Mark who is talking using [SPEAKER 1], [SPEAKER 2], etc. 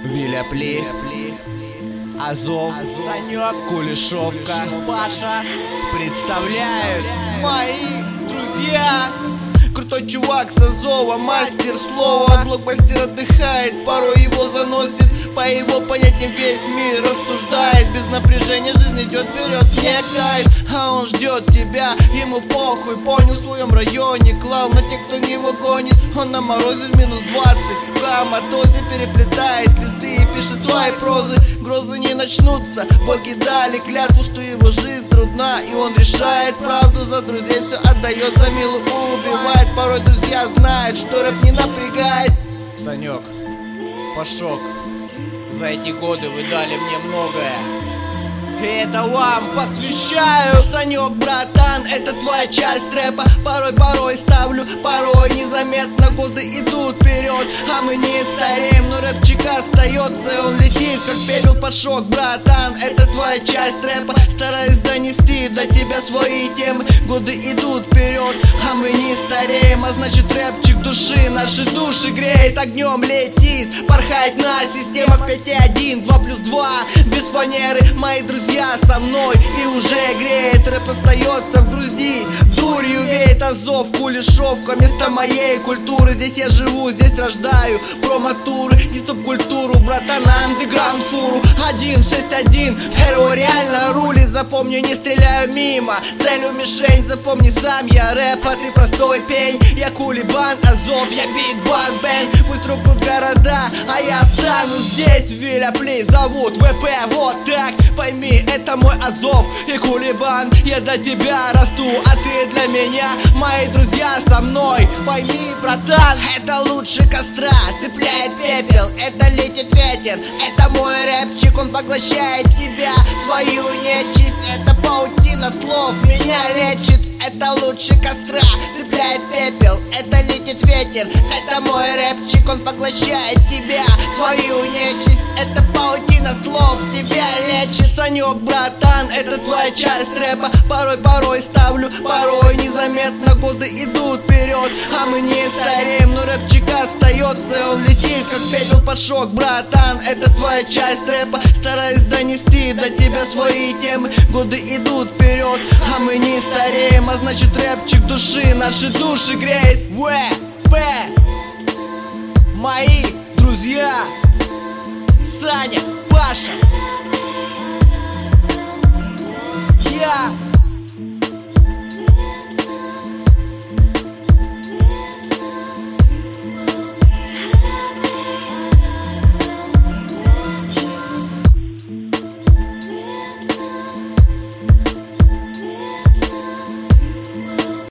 [SPEAKER 1] Виляпли, Азов, Санек, Кулешовка, Паша представляют мои друзья. Крутой чувак с Азова, мастер слова, блокбастер отдыхает, порой его заносит. По его понятиям весь мир рассуждает. Без напряжения жизнь идет вперед, снег тает, а он ждет тебя. Ему похуй, понял, в своем районе клал на тех, кто не его гонит. Он на морозе в минус 20 в коматозе переплетает листы и пишет свои прозы. Грозы не начнутся, боги дали клятву, что его жизнь трудна, и он решает правду за друзей, все отдает за милую, убивает. Порой друзья знают, что рэп не напрягает. Санек, Пашок, за эти годы вы дали мне многое, и это вам посвящаю. Санек, братан, это твоя часть рэпа. Порой ставлю, порой незаметно. Годы идут вперед, а мы не стареем. Но рэпчик остается, и он летит, как пепел. Пашок, братан, это твоя часть рэпа. Стараюсь донести до тебя свои темы. Годы идут вперед, а мы не стареем. А значит рэпчик души, наши души греет, огнем летит. Порхает на системах 5.1, 2+2, без фанеры. Мои друзья со мной и уже греет. Рэп остается в груди, дурью веет. Азов, Кулешовка, место моей культуры. Здесь я живу, здесь рождаю промо-туры. Не стоп-культуру, братан, на андеграунд фуру. 161, Хэро реально рулит. Запомни, не стреляю мимо, целью мишень. Запомни сам, я рэп, а ты простой пень. Я Кулибан, Азов, я бит-бас бэнг. Пусть рухнут города, а я останусь здесь. Виляпли зовут ВП, вот так. Пойми, это мой Азов и Кулибан. Я для тебя расту, а ты для меня. Мои друзья со мной, пойми, братан. Это лучше костра, цепляет пепел. Это летит ветер, это мой рэпчик. Он поглощает тебя, свою нечисть. Это паутина слов, меня лечит. Это лучше костра, цепляет пепел. Это летит ветер, это мой рэпчик. Он поглощает тебя, свою нечисть. Это паутина слов, тебя лечит. Санек, братан, это твоя часть рэпа. Порой ставлю, порой незаметно. Годы идут вперед, а мы не стареем. Но рэпчик остается, он летит, как пепел. Пашок, братан, это твоя часть рэпа. Стараюсь донести до тебя свои темы. Годы идут вперед, а мы не стареем. А значит рэпчик души, наши души греет. ВП, мои друзья, Саня, Паша, я